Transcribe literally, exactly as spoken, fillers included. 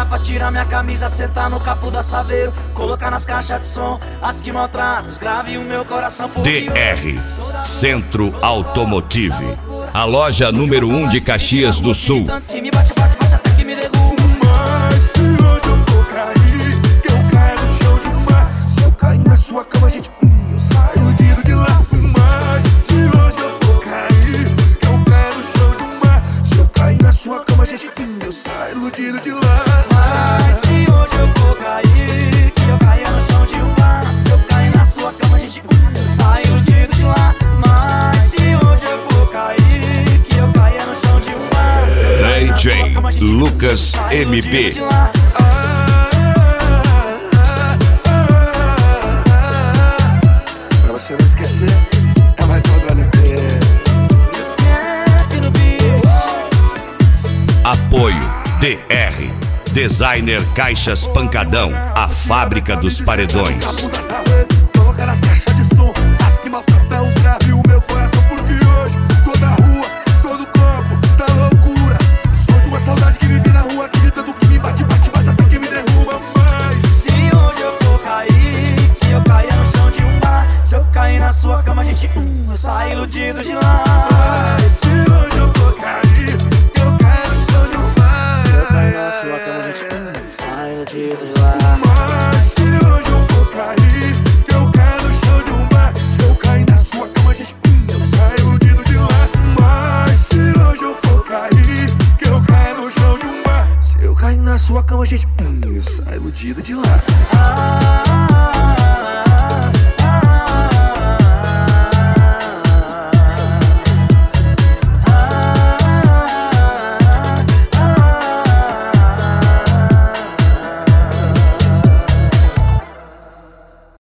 garrafa, tirar minha camisa, sentar no capô da Saveiro, colocar nas caixas de som as que maltratam, grave o meu coração por D R Centro Automotive, a loja número um de Caxias do Sul. que me bate, bate, bate até que me derruba. Mas se hoje eu for cair, que eu caio no chão de mar. Se eu cair na sua cama, gente, hum, eu saio iludido de lá. Mas se hoje eu for cair, que eu caio no chão de mar. Se eu cair na sua cama, gente, hum, eu saio iludido de lá. Mas se hoje eu for cair, que eu caia no chão de um bar. Se eu cair na sua cama, gente, hum, eu saio iludido de lá. Mas se hoje eu for cair, que eu caia no chão de um bar. Se eu cair D na J sua cama, gente, hum, Lucas eu saio M iludido P. de lá. Pra você não esquecer, é mais uma pra ver. Escreve no beat. Apoio D R Designer Caixas Pancadão, a fábrica dos paredões. Colocar nas caixas de som as que maltratam os graves o meu coração. Porque hoje sou da rua, sou do campo, da loucura. Sou de uma saudade que vive na rua, acreditando que me bate, bate, bate até que me derruba. Mas Se hoje eu for cair, que eu caia no chão de um bar. Se eu cair na sua cama, gente, hum, eu saio iludido de lá. Mas se hoje eu for cair, que eu caio no chão de um bar. Se eu cair na sua cama, gente, hum, eu saio iludido de lá. Mas se hoje eu for cair, que eu caio no chão de um bar. Se eu cair na sua cama, gente, hum, eu saio iludido de lá. Mas se hoje eu for cair, que eu caio no chão de um bar. Se eu cair na sua cama, gente, hum, eu saio iludido de lá. Ah,